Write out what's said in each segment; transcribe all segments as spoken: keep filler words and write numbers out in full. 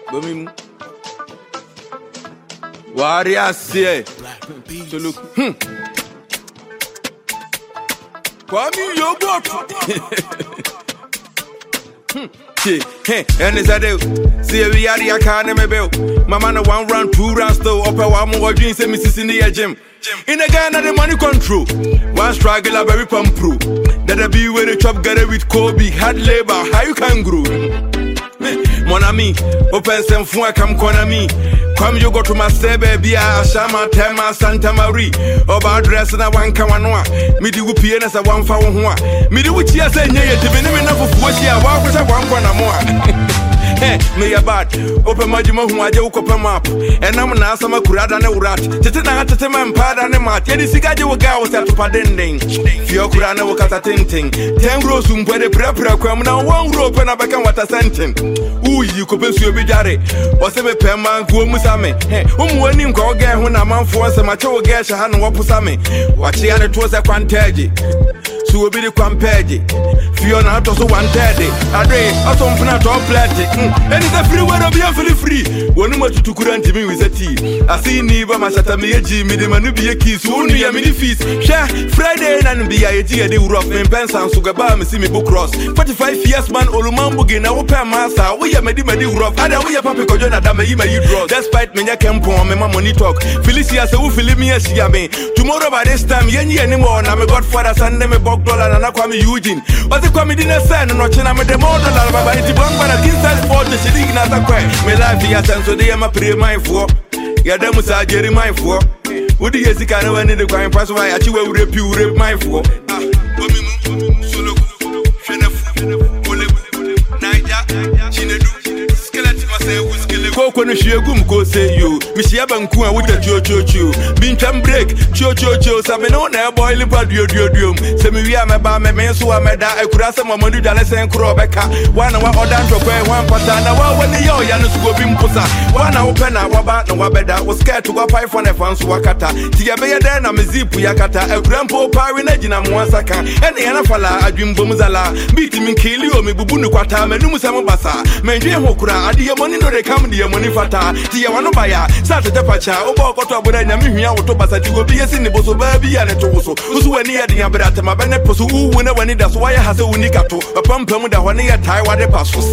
Bomi Warrior say so look hmm Kwame Yogurt Hey, and is that it? See, we are the academy bill. My man, one round, two rounds, still up a one more dreams, and Missus in the gym. In a Ghana, the money control. One struggle, a very pump pro. That'll be where the chop got it with Kobe, hard labor, how you can grow. Mon ami, open some fun, come corner me. Come you go to my stay, baby, I shama, Tema, Santa Marie. Over dress and I want Kawanwa. Me do P as a one for one. Me do what you say, near to be enough of what you are, walk with a one corner more. Hey, me a bad. Open my jimo who I do open map. And I'm an asama kurada and a rat. Titina to them and pad and a mat. Yet is a go out at Padending. Fio kurana work at a tinting. Ten grows um where the prepper come now one rope and I become what a sentence. Ooh, you could be so bidare. Or some perman go musame. Hey, um, when you go again when I'm on for some macho gash and wapusame. Watch the other toes a quantagi. So will be the quampegi. Fiona also one thirty. A day, I don't plan to plenty. And it's a free word of being fully free. One more to current me with a tea. I see Niva Masatami, Jimmy, the Manubia keys, only a mini feast. Share Friday and be a tea, the rough and pens and Sugaba, Missimi book cross. forty-five years man, Olumambugin, our pen master. We are made many rough. I don't wear Papa Kojana Dama, you may draw. Despite me, I can point my money talk. Felicia, so Philippi, tomorrow by this time, Yenny anymore. I'm a godfather, son, name a bog dollar, and I call me Eugene. But the comedy in a son, and watching I'm a demo dollar, but it's one for the city. My life here, so they am a pretty mindful. Yadamus are Jerry mindful. Would you see kind of any the crime pass why I will rape you, rape mindful? Solo, Niger, Chinedu, skeleton myself, skeleton. Coco, Shiagum, go say you. Michia Bankua with a cho cho cho. Bintam break, cho cho cho, Samino, now boil about your diodium. Semi, I'm about my men, so I'm a da, I could ask some money, Dallas and Crobecca. One hour or down to one patana, one the yo, Yanus go bimposa. One hour pen, I wabat, no wabeda, was scared to go five for the fans wakata. Tiabea then, I'm a zip yakata, a grandpa parinagina Mwasaka, and the Anafala, a dream bumzala, beating me kill you, me bubunu quata, Menumusama basa, Menjia Hokura, the money no they come, the money fata, Tiawanobaya, Saturday Pacha, Obokoto, but I am here to Basa to go be a single baby and a toso, who's when he had the Abrata, my Beneposu, whenever he does why I has a unicato, a pump with the one year tie while the pass was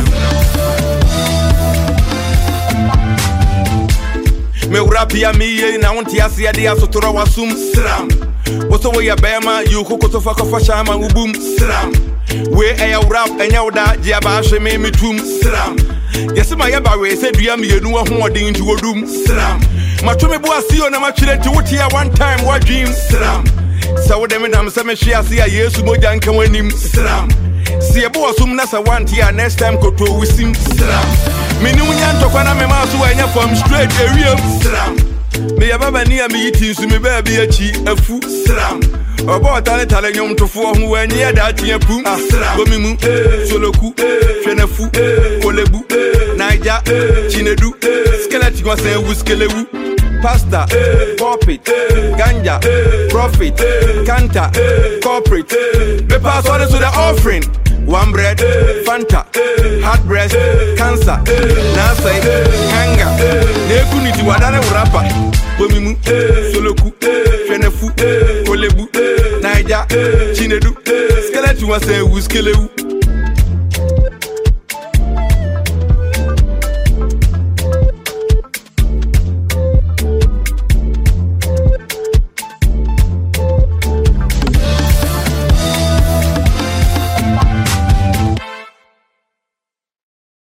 me rapia me na wonti ase ade asotoro wasum sram woso we ya bema you kokoto fa kofa shama ubum sram we e ya rap enya woda je aba hwe me metum sram yesi ma ya ba we se dua me yenu ho odin nti wodum sram mato me bo asio na matwire nti wotia one time wa dream sram so dem dam se me hwe ase ya yesu moja nka wanim sram se ebo wasum na sa one tia next time koto wisim sram Minu nyantokwa na memaso anya from straight area sram me ya baba ni am yiti nsu me ba bi achi afu sram obo tale tale nyom tofo ho anyi ya da tia pu gomi mu soloku hwenafu kolebu naija chinedu skeleton was say wuskelewu pasta pulpit ganja profit kanta corporate me pass all to the offering. One bread, Fanta, heart breast, cancer, Nasa, Hanga, Nekuniti, Wadana rapper, Bomimu, Soloku, Fenefu, Kolebu, Naija, Chinedu, skeleton was a Wuskelewu.